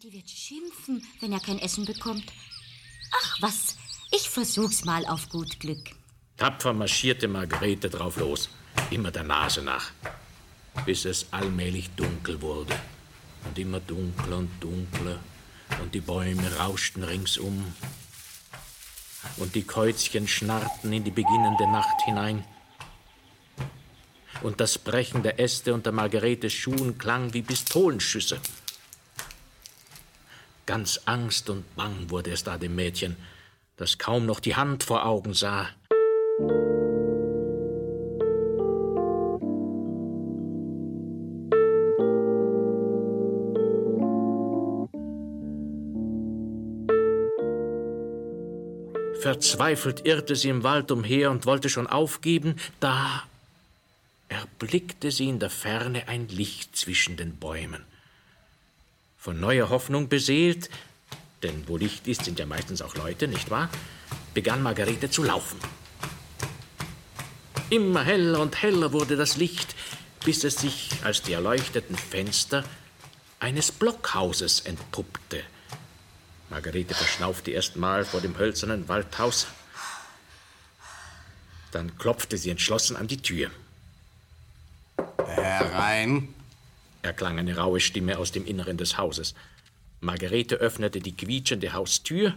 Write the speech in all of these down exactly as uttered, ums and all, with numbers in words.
Vati wird schimpfen, wenn er kein Essen bekommt. Ach was, ich versuch's mal auf gut Glück. Tapfer marschierte Margarete drauf los, immer der Nase nach, bis es allmählich dunkel wurde. Und immer dunkler und dunkler, und die Bäume rauschten ringsum. Und die Käuzchen schnarrten in die beginnende Nacht hinein. Und das Brechen der Äste unter Margaretes Schuhen klang wie Pistolenschüsse. Ganz Angst und Bang wurde es da dem Mädchen, das kaum noch die Hand vor Augen sah. Verzweifelt irrte sie im Wald umher und wollte schon aufgeben, da erblickte sie in der Ferne ein Licht zwischen den Bäumen. Von neuer Hoffnung beseelt, denn wo Licht ist, sind ja meistens auch Leute, nicht wahr, begann Margarete zu laufen. Immer heller und heller wurde das Licht, bis es sich als die erleuchteten Fenster eines Blockhauses entpuppte. Margarete verschnaufte erstmal vor dem hölzernen Waldhaus. Dann klopfte sie entschlossen an die Tür. Herein, erklang eine raue Stimme aus dem Inneren des Hauses. Margarete öffnete die quietschende Haustür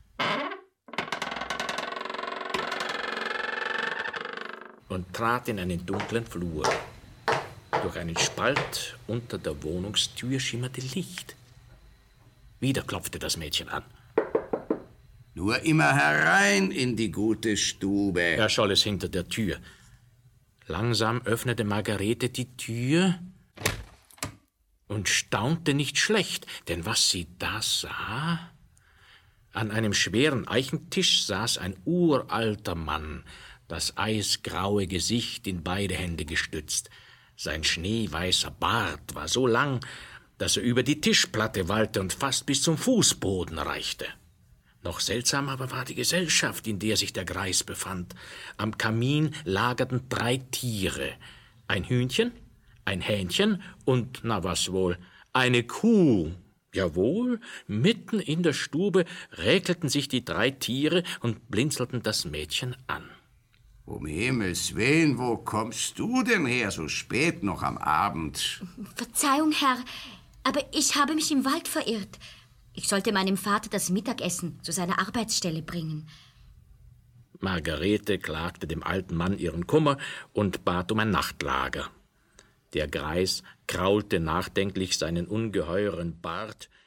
und trat in einen dunklen Flur. Durch einen Spalt unter der Wohnungstür schimmerte Licht. Wieder klopfte das Mädchen an. Nur immer herein in die gute Stube, erscholl es hinter der Tür. Langsam öffnete Margarete die Tür und staunte nicht schlecht, denn was sie da sah? An einem schweren Eichentisch saß ein uralter Mann, das eisgraue Gesicht in beide Hände gestützt. Sein schneeweißer Bart war so lang, dass er über die Tischplatte wallte und fast bis zum Fußboden reichte. Noch seltsamer aber war die Gesellschaft, in der sich der Greis befand. Am Kamin lagerten drei Tiere. Ein Hühnchen, ein Hähnchen und, na was wohl, eine Kuh. Jawohl, mitten in der Stube räkelten sich die drei Tiere und blinzelten das Mädchen an. Um Himmels Willen, wo kommst du denn her, so spät noch am Abend? Verzeihung, Herr, aber ich habe mich im Wald verirrt. Ich sollte meinem Vater das Mittagessen zu seiner Arbeitsstelle bringen. Margarete klagte dem alten Mann ihren Kummer und bat um ein Nachtlager. Der Greis kraulte nachdenklich seinen ungeheuren Bart